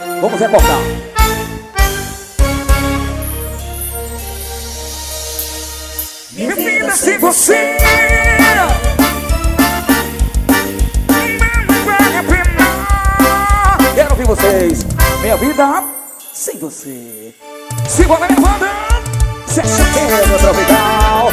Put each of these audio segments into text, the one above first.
Vamos recordar. Minha vida sem você não vale a pena. Quero ouvir vocês. Minha vida sem você. Se você levanta, se acha que é meu tropical.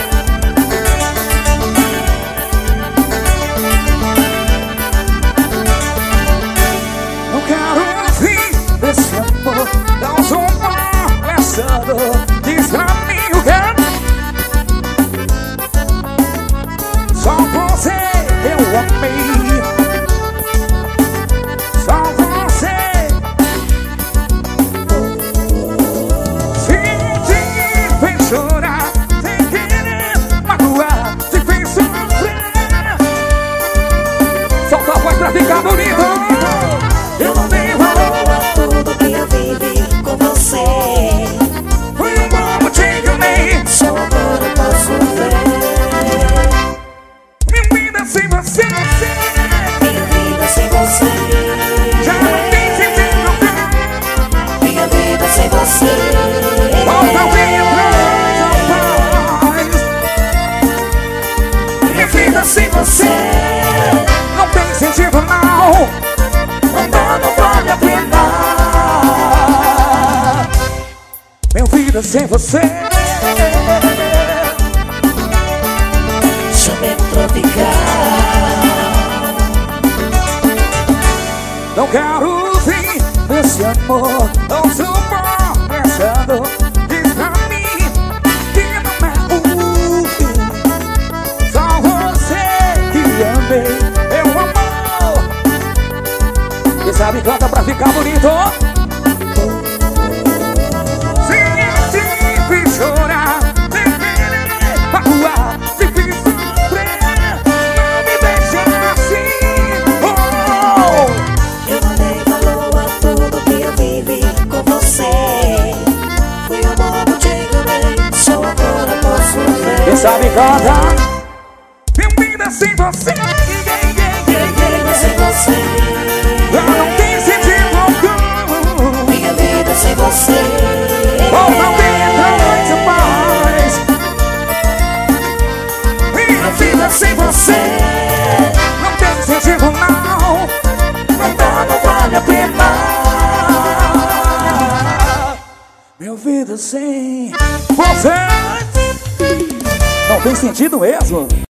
Não quero ouvir desse amor. Dá um som conversando. Diz pra mim o que é. Só você eu amei. Só você. Se te fez chorar, sem querer magoar, te fez sofrer. Solta a voz pra ficar bonito. Eu não dei valor a tudo que eu vivi com você. Foi um bom motivo que eu amei. Só agora eu posso ver. Sem você, minha vida sem você, já não tem sentido. Minha vida sem você, volta o bem atrás, minha vida sem você, não tem sentido não. Não dá, não vale a pena. Minha vida sem você. Chamego tropical. Não quero ouvir esse amor. Não suporto pensando. Diz pra mim que não é o fim. Só você que amei. Eu amo. Quem sabe canta pra ficar bonito. Se eu te fiz chorar, sem querer magoar, te fiz sofrer, não me deixa assim. Oh! Eu não dei valor a tudo que eu vivi com você. Fui um bobo, te enganei. Só agora posso ver. Quem sabe canta. Minha vida sem você. Sem você, Já não tem sentido algum. minha vida sem você. Volta bem atrás, paz. Minha vida sem você não tem sentido não. Não dá, não vale a pena. Minha vida sem você não tem sentido mesmo.